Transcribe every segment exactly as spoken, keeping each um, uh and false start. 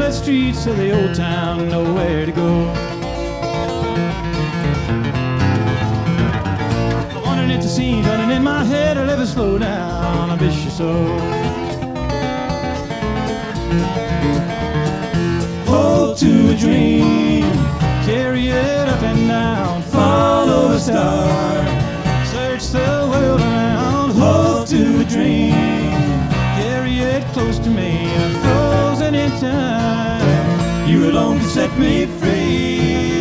quiet streets of the old town, nowhere to go. Wandering at the scenes, running in my head, I'll never slow down, I miss you so. Hold to a dream, carry it up and down, follow a star, search the world around. Hold to a dream, carry it close to me, I'm frozen in time, you alone can set me free.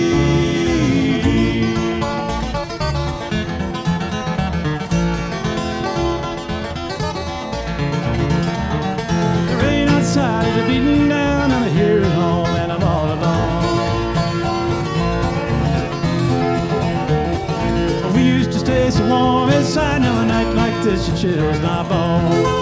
The rain outside is beating down, I'm here at home and I'm all alone. We used to stay so warm inside, now a night like this it chills my bones.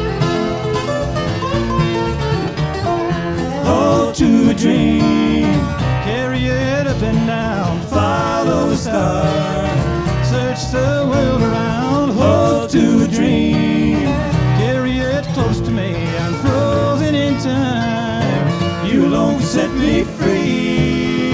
Hold to a dream, carry it up and down, follow a star, search the world around. Hold to a dream, carry it close to me, I'm frozen in time, you alone can set me free.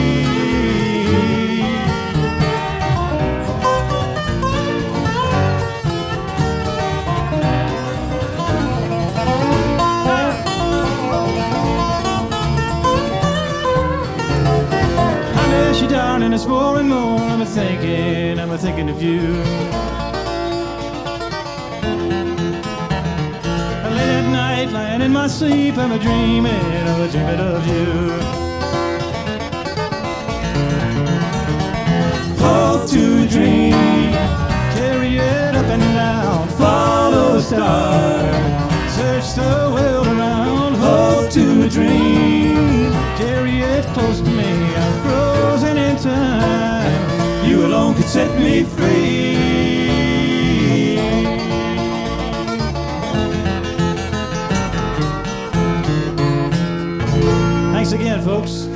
You down and it's more and more I'm a thinking, I'm a thinking of you. Late at night, lying in my sleep, I'm a dreaming, I'm a dreaming of you. Hold to a dream, carry it up and down, follow a star, search the world around. Hold to a dream, carry it close to me, I'm frozen in time, you alone can set me free. Thanks again, folks.